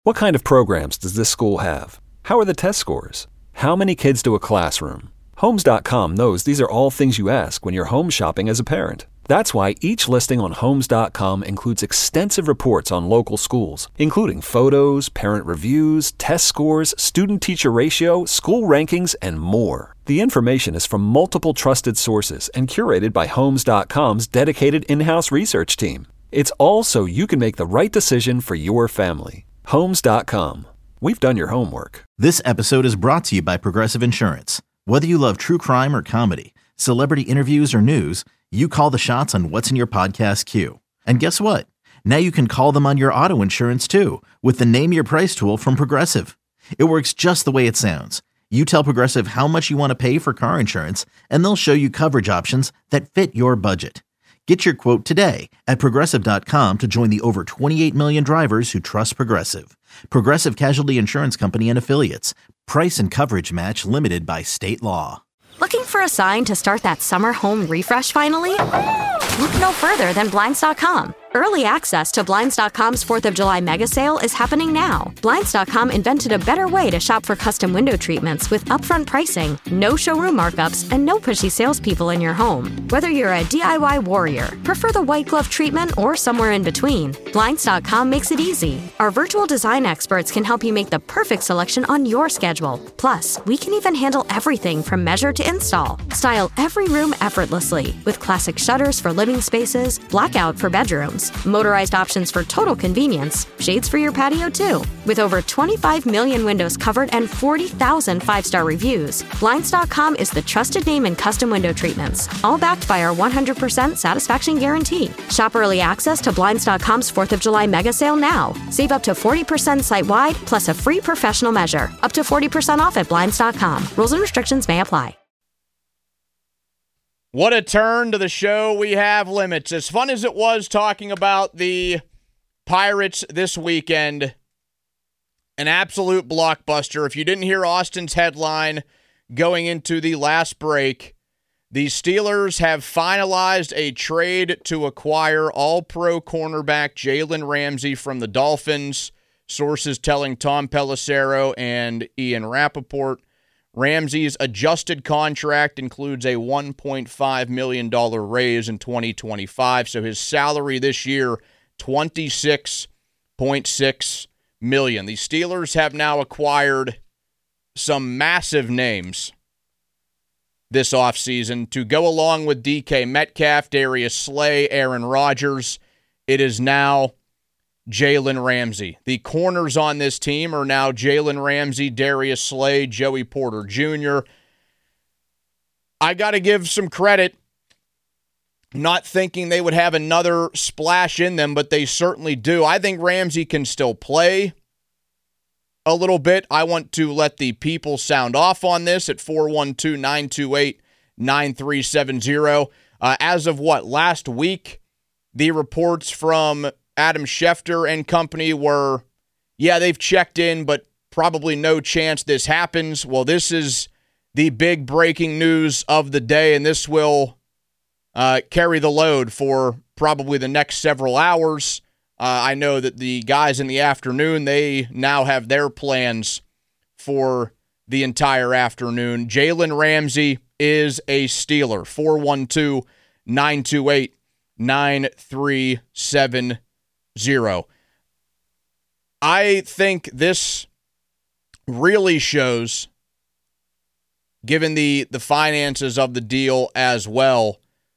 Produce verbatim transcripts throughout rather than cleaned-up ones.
What kind of programs does this school have? How are the test scores? How many kids do a classroom? Homes dot com knows these are all things you ask when you're home shopping as a parent. That's why each listing on Homes dot com includes extensive reports on local schools, including photos, parent reviews, test scores, student-teacher ratio, school rankings, and more. The information is from multiple trusted sources and curated by Homes dot com's dedicated in-house research team. It's all so you can make the right decision for your family. Homes dot com. We've done your homework. This episode is brought to you by Progressive Insurance. Whether you love true crime or comedy, celebrity interviews or news, you call the shots on what's in your podcast queue. And guess what? Now you can call them on your auto insurance too with the Name Your Price tool from Progressive. It works just the way it sounds. You tell Progressive how much you want to pay for car insurance, and they'll show you coverage options that fit your budget. Get your quote today at Progressive dot com to join the over twenty-eight million drivers who trust Progressive. Progressive Casualty Insurance Company and Affiliates. Price and coverage match limited by state law. Looking for a sign to start that summer home refresh finally? Look no further than Blinds dot com. Early access to Blinds dot com's fourth of July mega sale is happening now. Blinds dot com invented a better way to shop for custom window treatments with upfront pricing, no showroom markups, and no pushy salespeople in your home. Whether you're a D I Y warrior, prefer the white glove treatment, or somewhere in between, Blinds dot com makes it easy. Our virtual design experts can help you make the perfect selection on your schedule. Plus, we can even handle everything from measure to install. Style every room effortlessly with classic shutters for living spaces, blackout for bedrooms, motorized options for total convenience, shades for your patio too. With over twenty-five million windows covered and forty thousand five-star reviews, Blinds dot com is the trusted name in custom window treatments, all backed by our one hundred percent satisfaction guarantee. Shop early access to Blinds dot com's fourth of July mega sale now. Save up to forty percent site-wide, plus a free professional measure. Up to forty percent off at Blinds dot com. Rules and restrictions may apply. What a turn to the show. We have limits. As fun as it was talking about the Pirates this weekend, an absolute blockbuster. If you didn't hear Austin's headline going into the last break, the Steelers have finalized a trade to acquire all-pro cornerback Jalen Ramsey from the Dolphins. Sources telling Tom Pelissero and Ian Rappaport. Ramsey's adjusted contract includes a one point five million dollars raise in twenty twenty-five, so his salary this year, twenty-six point six million dollars. The Steelers have now acquired some massive names this offseason to go along with D K Metcalf, Darius Slay, Aaron Rodgers. It is now Jalen Ramsey. The corners on this team are now Jalen Ramsey, Darius Slay, Joey Porter Junior I got to give some credit, not thinking they would have another splash in them, but they certainly do. I think Ramsey can still play a little bit. I want to let the people sound off on this at four one two, nine two eight, nine three seven zero. Uh, as of what, last week, the reports from Adam Schefter and company were, yeah, they've checked in, but probably no chance this happens. Well, this is the big breaking news of the day, and this will uh, carry the load for probably the next several hours. Uh, I know that the guys in the afternoon, they now have their plans for the entire afternoon. Jalen Ramsey is a Steeler. four one two, nine two eight, nine three seven zero. I think this really shows, given the, the finances of the deal as well,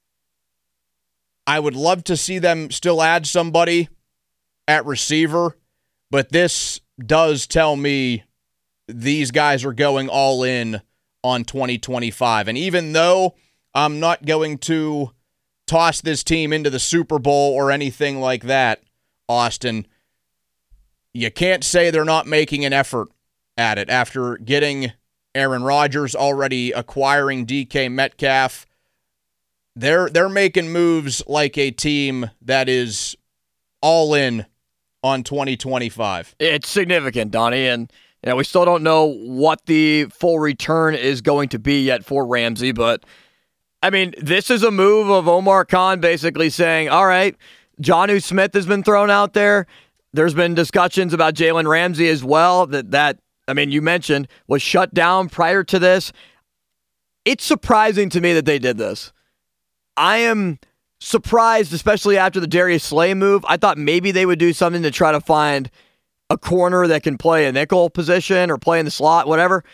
I would love to see them still add somebody at receiver, but this does tell me these guys are going all in on twenty twenty-five. And even though I'm not going to toss this team into the Super Bowl or anything like that, Austin, you can't say they're not making an effort at it after getting Aaron Rodgers, already acquiring D K Metcalf. They're they're making moves like a team that is all in on twenty twenty-five. It's significant, Donnie, and you know, we still don't know what the full return is going to be yet for Ramsey, but I mean, this is a move of Omar Khan basically saying, all right, Jonnu Smith has been thrown out there. there's been discussions about Jalen Ramsey as well. That, that I mean, you mentioned, was shut down prior to this. It's surprising to me that they did this. I am surprised, especially after the Darius Slay move. I thought maybe they would do something to try to find a corner that can play a nickel position or play in the slot, whatever.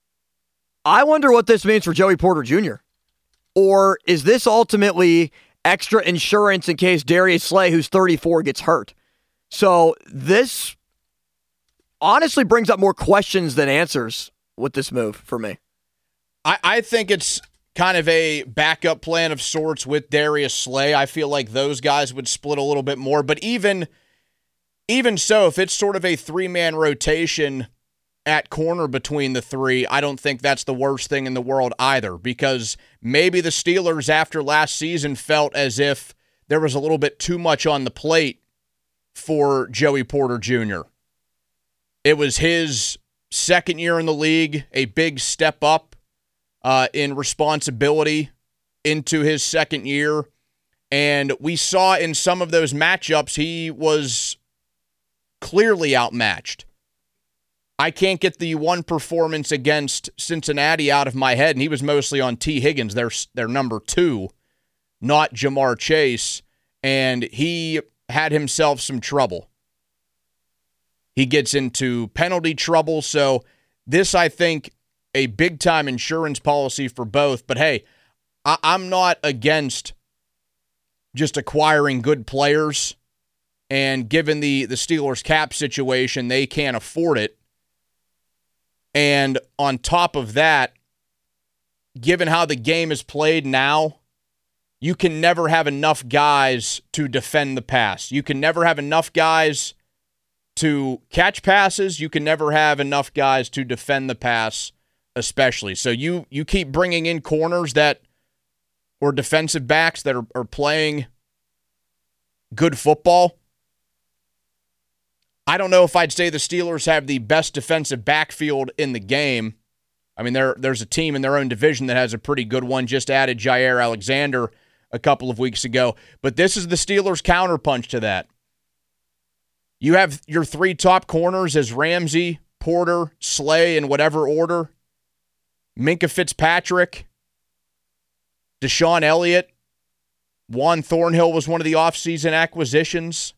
I wonder what this means for Joey Porter Junior Or is this ultimately extra insurance in case Darius Slay, who's thirty-four, gets hurt? So this honestly brings up more questions than answers with this move for me. I, I think it's kind of a backup plan of sorts with Darius Slay. I feel like those guys would split a little bit more. But even, even so, if it's sort of a three-man rotation at corner between the three, I don't think that's the worst thing in the world either, because maybe the Steelers after last season felt as if there was a little bit too much on the plate for Joey Porter Junior It was his second year in the league, a big step up uh, in responsibility into his second year, and we saw in some of those matchups he was clearly outmatched. I can't get the one performance against Cincinnati out of my head, and he was mostly on T. Higgins, their, their number two, not Jamar Chase, and he had himself some trouble. He gets into penalty trouble, so this, I think, a big-time insurance policy for both. But hey, I- I'm not against just acquiring good players, and given the, the Steelers' cap situation, they can't afford it. And on top of that, given how the game is played now, you can never have enough guys to defend the pass. You can never have enough guys to catch passes. You can never have enough guys to defend the pass, especially. So you you keep bringing in corners that, or defensive backs that are, are playing good football. I don't know if I'd say the Steelers have the best defensive backfield in the game. I mean, there there's a team in their own division that has a pretty good one. Just added Jair Alexander a couple of weeks ago. But this is the Steelers' counterpunch to that. You have your three top corners as Ramsey, Porter, Slay in whatever order. Minkah Fitzpatrick, Deshaun Elliott. Juan Thornhill was one of the offseason acquisitions.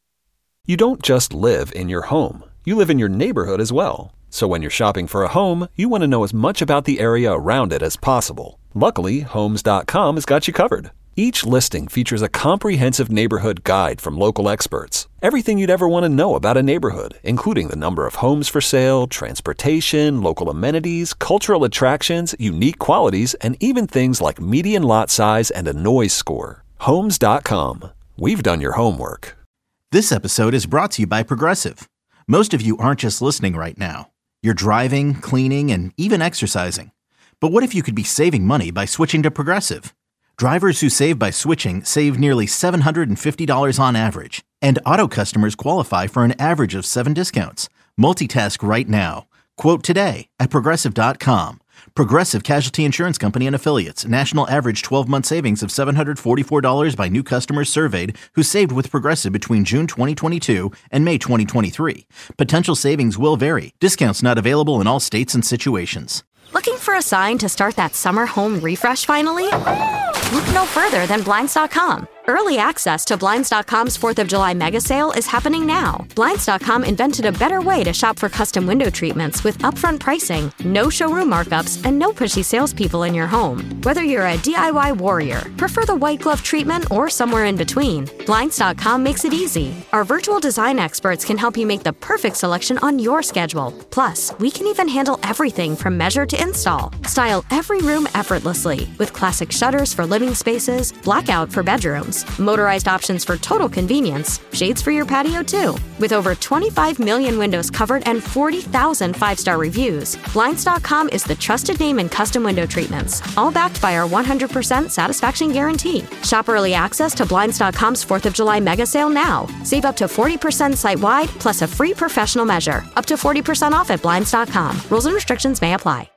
You don't just live in your home. You live in your neighborhood as well. So when you're shopping for a home, you want to know as much about the area around it as possible. Luckily, Homes dot com has got you covered. Each listing features a comprehensive neighborhood guide from local experts. Everything you'd ever want to know about a neighborhood, including the number of homes for sale, transportation, local amenities, cultural attractions, unique qualities, and even things like median lot size and a noise score. Homes dot com. We've done your homework. This episode is brought to you by Progressive. Most of you aren't just listening right now. You're driving, cleaning, and even exercising. But what if you could be saving money by switching to Progressive? Drivers who save by switching save nearly seven hundred fifty dollars on average. And auto customers qualify for an average of seven discounts. Multitask right now. Quote today at Progressive dot com. Progressive Casualty Insurance Company and Affiliates. National average twelve-month savings of seven hundred forty-four dollars by new customers surveyed who saved with Progressive between June twenty twenty-two and May twenty twenty-three. Potential savings will vary. Discounts not available in all states and situations. Looking for a sign to start that summer home refresh finally? Look no further than Blinds dot com. Early access to Blinds dot com's fourth of July mega sale is happening now. Blinds dot com invented a better way to shop for custom window treatments with upfront pricing, no showroom markups, and no pushy salespeople in your home. Whether you're a D I Y warrior, prefer the white glove treatment, or somewhere in between, Blinds dot com makes it easy. Our virtual design experts can help you make the perfect selection on your schedule. Plus, we can even handle everything from measure to install. Style every room effortlessly with classic shutters for living spaces, blackout for bedrooms, motorized options for total convenience, shades for your patio too. With over twenty-five million windows covered and forty thousand five-star reviews, Blinds dot com is the trusted name in custom window treatments, all backed by our one hundred percent satisfaction guarantee. Shop early access to Blinds dot com's fourth of July mega sale now. Save up to forty percent site-wide, plus a free professional measure. Up to forty percent off at Blinds dot com. Rules and restrictions may apply.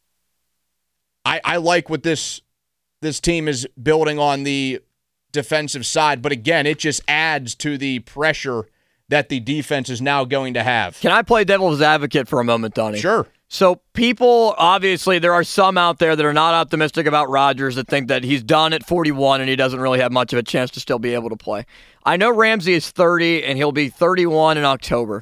I, I like what this this team is building on the defensive side, but again, it just adds to the pressure that the defense is now going to have. Can I play devil's advocate for a moment, Donnie? Sure. So people, obviously, there are some out there that are not optimistic about Rodgers, that think that he's done at forty-one and he doesn't really have much of a chance to still be able to play. I know Ramsey is thirty and he'll be thirty-one in October.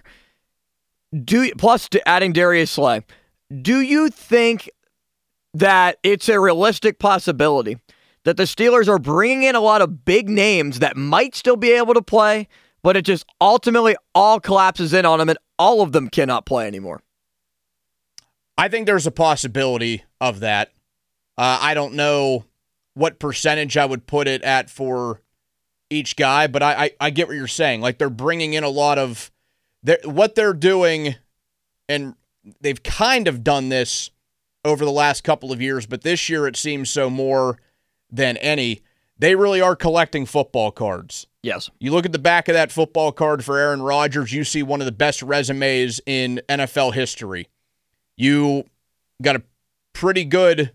Do plus adding Darius Slay. Do you think that it's a realistic possibility that the Steelers are bringing in a lot of big names that might still be able to play, but it just ultimately all collapses in on them and all of them cannot play anymore? I think there's a possibility of that. Uh, I don't know what percentage I would put it at for each guy, but I, I, I get what you're saying. Like, they're bringing in a lot of they're, what they're doing, and they've kind of done this over the last couple of years, but this year it seems so more than any. They really are collecting football cards. Yes. You look at the back of that football card for Aaron Rodgers, you see one of the best resumes in N F L history. You got a pretty good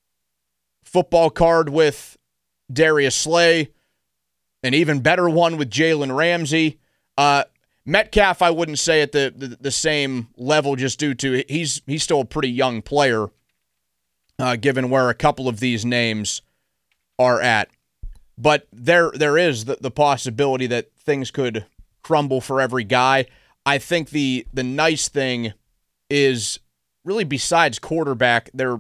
football card with Darius Slay, an even better one with Jalen Ramsey. Uh, Metcalf, I wouldn't say at the, the, the same level, just due to he's he's still a pretty young player, uh, given where a couple of these names are at. But there there is the, the possibility that things could crumble for every guy. I think the the nice thing is, really, besides quarterback, they're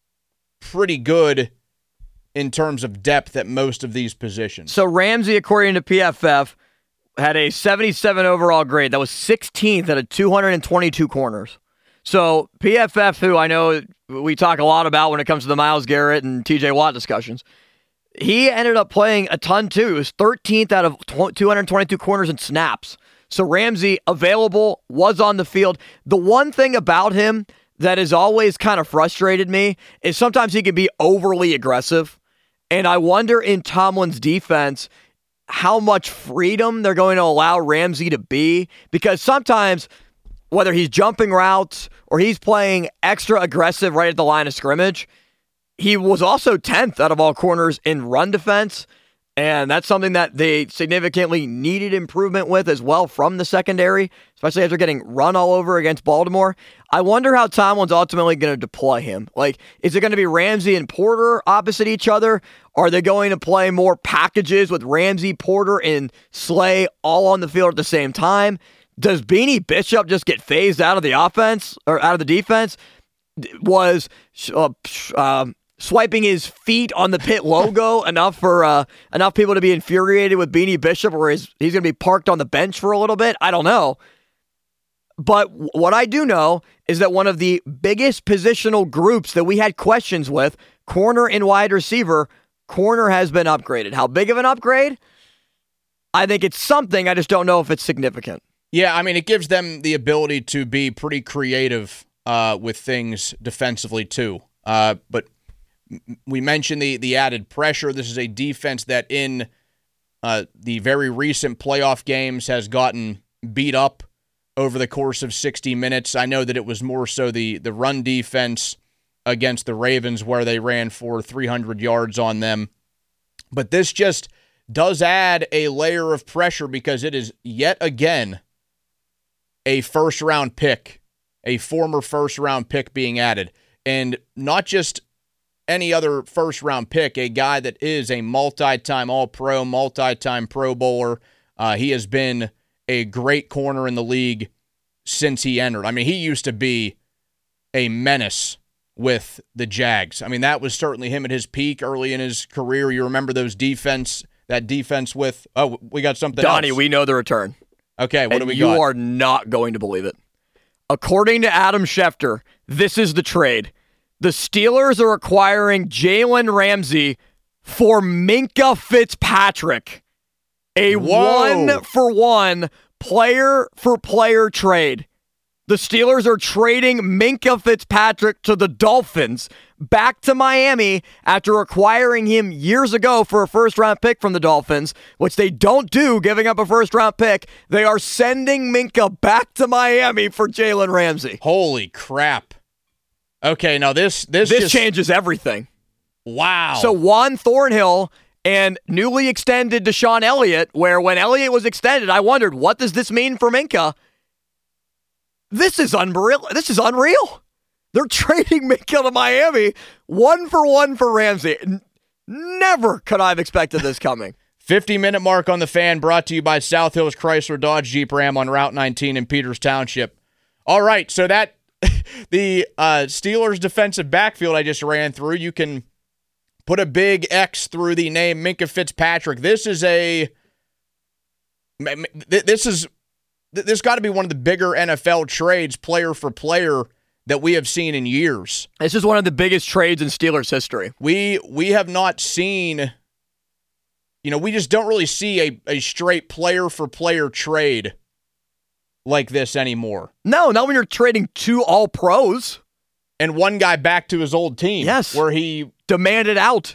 pretty good in terms of depth at most of these positions. So Ramsey, according to P F F, had a seventy-seven overall grade. That was sixteenth out of two hundred twenty-two corners. So P F F, who I know we talk a lot about when it comes to the Myles Garrett and T J Watt discussions, he ended up playing a ton too. It was thirteenth out of two hundred twenty-two corners and snaps. So Ramsey, available, was on the field. The one thing about him that has always kind of frustrated me is sometimes he can be overly aggressive. And I wonder in Tomlin's defense how much freedom they're going to allow Ramsey to be. Because sometimes, whether he's jumping routes or he's playing extra aggressive right at the line of scrimmage, he was also tenth out of all corners in run defense. And that's something that they significantly needed improvement with as well from the secondary, especially as they're getting run all over against Baltimore. I wonder how Tomlin's ultimately going to deploy him. Like, is it going to be Ramsey and Porter opposite each other? Are they going to play more packages with Ramsey, Porter, and Slay all on the field at the same time? Does Beanie Bishop just get phased out of the offense or out of the defense? Was uh, um, swiping his feet on the pit logo enough for uh, enough people to be infuriated with Beanie Bishop, or is he's going to be parked on the bench for a little bit? I don't know. But what I do know is that one of the biggest positional groups that we had questions with, corner and wide receiver, corner has been upgraded. How big of an upgrade? I think it's something. I just don't know if it's significant. Yeah, I mean, it gives them the ability to be pretty creative uh, with things defensively too. Uh, but we mentioned the the added pressure. This is a defense that in uh, the very recent playoff games has gotten beat up over the course of sixty minutes. I know that it was more so the, the run defense against the Ravens where they ran for three hundred yards on them. But this just does add a layer of pressure because it is yet again a first-round pick, a former first-round pick being added. And not just any other first-round pick, a guy that is a multi-time All-Pro, multi-time Pro Bowler. Uh, he has been a great corner in the league since he entered. I mean, he used to be a menace with the Jags. I mean, that was certainly him at his peak early in his career. You remember those defense, that defense with, oh, we got something Donnie, else. we know the return. Okay, what and do we you got? You are not going to believe it. According to Adam Schefter, this is the trade. The Steelers are acquiring Jalen Ramsey for Minkah Fitzpatrick. A Whoa. one-for-one, player-for-player trade. The Steelers are trading Minkah Fitzpatrick to the Dolphins back to Miami after acquiring him years ago for a first-round pick from the Dolphins, which they don't do, giving up a first-round pick. They are sending Minkah back to Miami for Jalen Ramsey. Holy crap. Okay, now this this, This just, changes everything. Wow. So Juan Thornhill and newly extended DeShon Elliott, where when Elliott was extended, I wondered, what does this mean for Minkah? This is unreal. This is unreal. They're trading Minkah to Miami one for one for Ramsey. N- never could I have expected this coming. fifty-minute mark on the Fan, brought to you by South Hills Chrysler Dodge Jeep Ram on Route nineteen in Peters Township. All right, so that the uh, Steelers defensive backfield I just ran through, you can put a big X through the name Minkah Fitzpatrick. This is a this is this got to be one of the bigger N F L trades, player for player, that we have seen in years. This is one of the biggest trades in Steelers history. We we have not seen, you know, we just don't really see a, a straight player for player trade like this anymore. No, not when you're trading two all pros. And one guy back to his old team. Yes. Where he demanded out.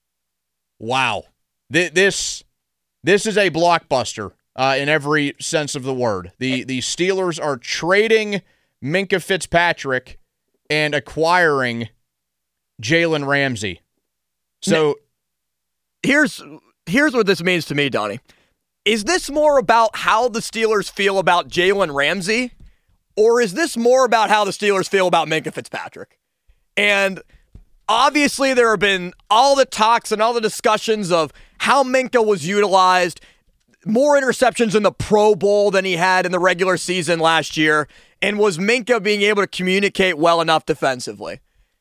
Wow. Th- this this is a blockbuster uh, in every sense of the word. The the Steelers are trading Minkah Fitzpatrick and acquiring Jalen Ramsey. So now, here's here's what this means to me, Donnie. Is this more about how the Steelers feel about Jalen Ramsey, or is this more about how the Steelers feel about Minkah Fitzpatrick? And obviously there have been all the talks and all the discussions of how Minkah was utilized, more interceptions in the Pro Bowl than he had in the regular season last year, and was Minkah being able to communicate well enough defensively?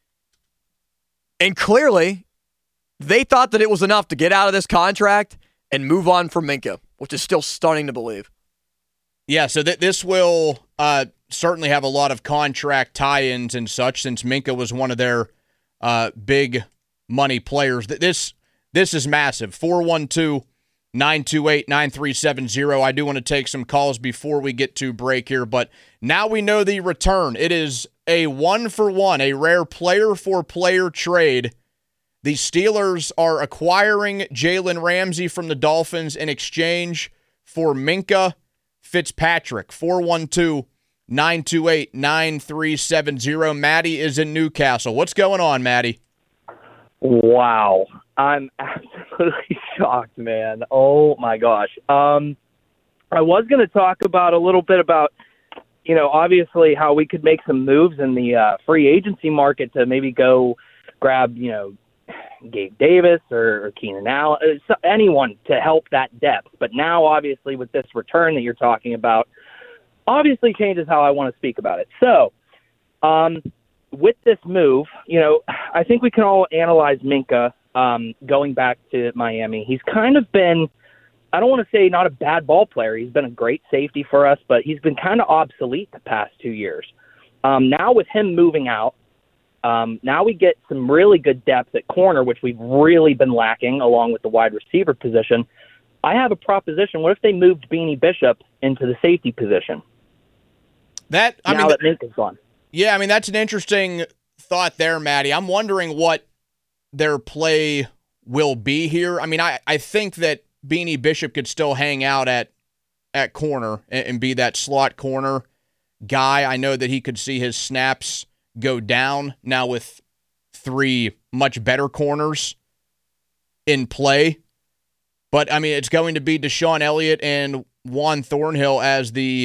And clearly, they thought that it was enough to get out of this contract and move on from Minkah, which is still stunning to believe. Yeah, so th- this will uh, certainly have a lot of contract tie-ins and such, since Minkah was one of their uh, big money players. This this is massive. four one two, nine two eight, nine three seven zero. I do want to take some calls before we get to break here, but now we know the return. It is a one-for-one, a rare player-for-player trade. The Steelers are acquiring Jalen Ramsey from the Dolphins in exchange for Minkah Fitzpatrick. four one two, nine two eight, nine three seven zero. Maddie is in Newcastle. What's going on, Maddie? Wow. I'm absolutely shocked, man. Oh, my gosh. Um, I was going to talk about a little bit about, you know, obviously how we could make some moves in the uh, free agency market to maybe go grab, you know, Gabe Davis or, or Keenan Allen, uh, anyone to help that depth. But now, obviously, with this return that you're talking about, obviously changes how I want to speak about it. So, um, with this move, you know, I think we can all analyze Minkah um, going back to Miami. He's kind of been, I don't want to say not a bad ball player. He's been a great safety for us, but he's been kind of obsolete the past two years. Um, now with him moving out, Um, now we get some really good depth at corner, which we've really been lacking, along with the wide receiver position. I have a proposition. What if they moved Beanie Bishop into the safety position? That I now mean, that Minkah's gone. Yeah, I mean, that's an interesting thought there, Maddie. I'm wondering what their play will be here. I mean, I, I think that Beanie Bishop could still hang out at at corner and, and be that slot corner guy. I know that he could see his snaps go down now with three much better corners in play. But, I mean, it's going to be DeShon Elliott and Juan Thornhill as the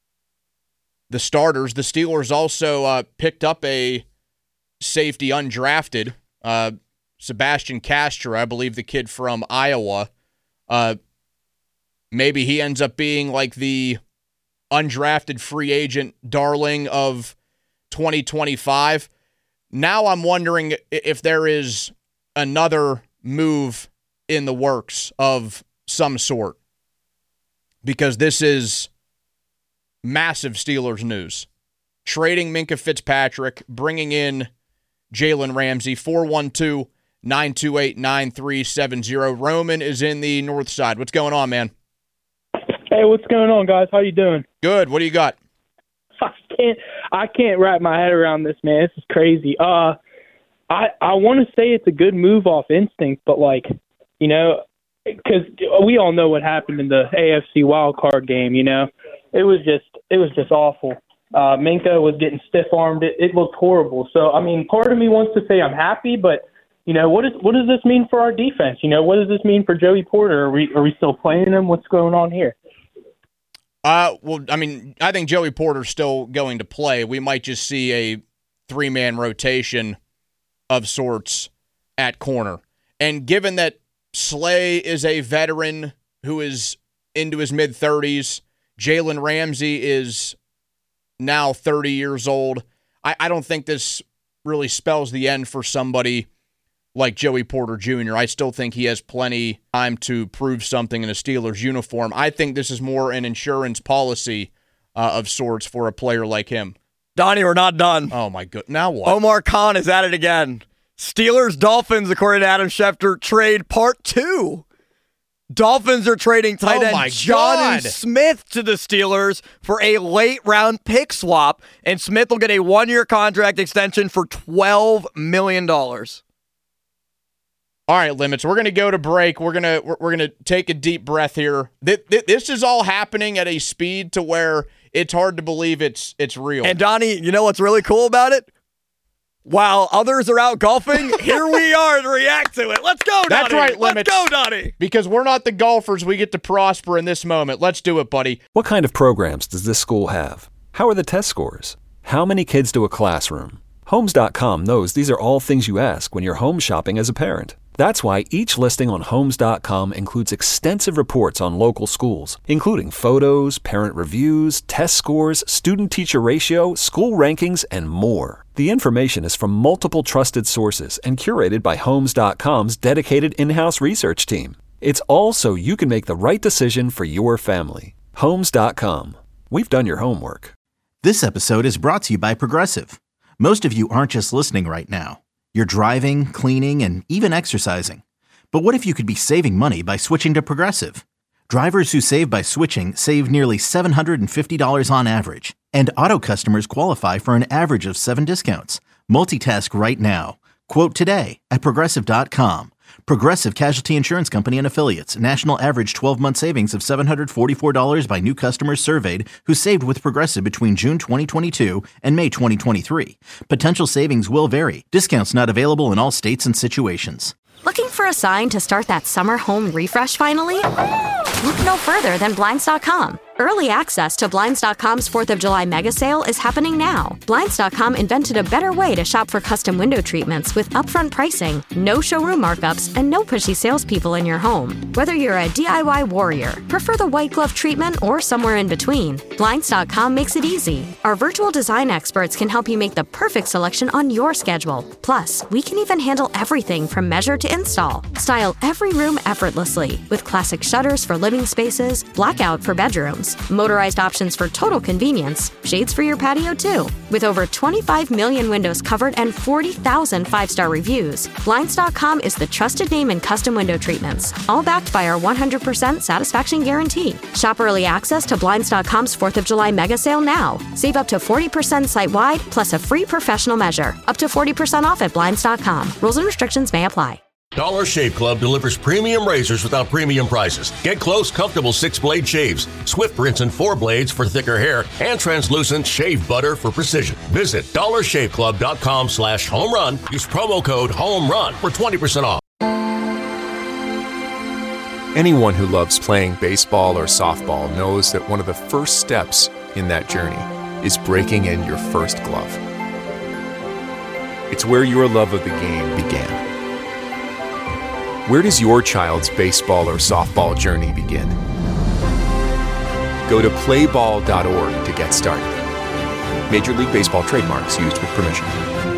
the starters. The Steelers also uh, picked up a safety undrafted, uh, Sebastian Castro, I believe the kid from Iowa. Uh, maybe he ends up being like the undrafted free agent darling of twenty twenty-five. Now I'm wondering if there is another move in the works of some sort, because this is massive Steelers news. Trading Minkah Fitzpatrick, bringing in Jalen Ramsey. Four one two, nine two eight, nine three seven zero. Roman is in the north side. What's going on, man? Hey, what's going on, guys? How you doing? Good. What do you got? I can't I can't wrap my head around this, man. This is crazy. Uh, I I want to say it's a good move off instinct, but like, you know, because we all know what happened in the A F C wild card game. You know, it was just it was just awful. Uh, Minkah was getting stiff armed. It, it looked horrible. So I mean, part of me wants to say I'm happy, but you know, what is what does this mean for our defense? You know, what does this mean for Joey Porter? Are we are we still playing him? What's going on here? Uh, well, I mean, I think Joey Porter's still going to play. We might just see a three-man rotation of sorts at corner. And given that Slay is a veteran who is into his mid-thirties, Jalen Ramsey is now thirty years old, I, I don't think this really spells the end for somebody like Joey Porter Junior I still think he has plenty time to prove something in a Steelers uniform. I think this is more an insurance policy uh, of sorts for a player like him. Donnie, we're not done. Oh, my God. Now what? Omar Khan is at it again. Steelers Dolphins, according to Adam Schefter, trade part two. Dolphins are trading tight Oh, end my Jonnu God. Smith to the Steelers for a late-round pick swap, and Smith will get a one-year contract extension for twelve million dollars. All right, Limits, we're going to go to break. We're going to we're, we're going to take a deep breath here. Th- th- this is all happening at a speed to where it's hard to believe it's it's real. And Donnie, you know what's really cool about it? While others are out golfing, here we are to react to it. Let's go, Donnie. That's right, Limits. Let's go, Donnie. Because we're not the golfers, we get to prosper in this moment. Let's do it, buddy. What kind of programs does this school have? How are the test scores? How many kids do a classroom? Homes dot com knows these are all things you ask when you're home shopping as a parent. That's why each listing on Homes dot com includes extensive reports on local schools, including photos, parent reviews, test scores, student-teacher ratio, school rankings, and more. The information is from multiple trusted sources and curated by Homes dot com's dedicated in-house research team. It's all so you can make the right decision for your family. Homes dot com. We've done your homework. This episode is brought to you by Progressive. Most of you aren't just listening right now. You're driving, cleaning, and even exercising. But what if you could be saving money by switching to Progressive? Drivers who save by switching save nearly seven hundred fifty dollars on average. And auto customers qualify for an average of seven discounts. Multitask right now. Quote today at Progressive dot com. Progressive Casualty Insurance Company and Affiliates. National average twelve-month savings of seven hundred forty-four dollars by new customers surveyed who saved with Progressive between June twenty twenty-two and May twenty twenty-three. Potential savings will vary. Discounts not available in all states and situations. Looking for a sign to start that summer home refresh finally? Look no further than Blinds dot com. Early access to Blinds dot com's fourth of July mega sale is happening now. Blinds dot com invented a better way to shop for custom window treatments with upfront pricing, no showroom markups, and no pushy salespeople in your home. Whether you're a D I Y warrior, prefer the white glove treatment, or somewhere in between, Blinds dot com makes it easy. Our virtual design experts can help you make the perfect selection on your schedule. Plus, we can even handle everything from measure to install. Style every room effortlessly with classic shutters for living spaces, blackout for bedrooms, motorized options for total convenience, shades for your patio too. With over twenty-five million windows covered and forty thousand five-star reviews, Blinds dot com is the trusted name in custom window treatments, all backed by our one hundred percent satisfaction guarantee. Shop early access to Blinds dot com's fourth of July mega sale now. Save up to forty percent site-wide plus a free professional measure. Up to forty percent off at Blinds dot com. Rules and restrictions may apply. Dollar Shave Club delivers premium razors without premium prices. Get close, comfortable six-blade shaves, Swift rinse and four blades for thicker hair, and translucent shave butter for precision. Visit dollar shave club dot com slash home run. Use promo code HOMERUN for twenty percent off. Anyone who loves playing baseball or softball knows that one of the first steps in that journey is breaking in your first glove. It's where your love of the game began. Where does your child's baseball or softball journey begin? Go to play ball dot org to get started. Major League Baseball trademarks used with permission.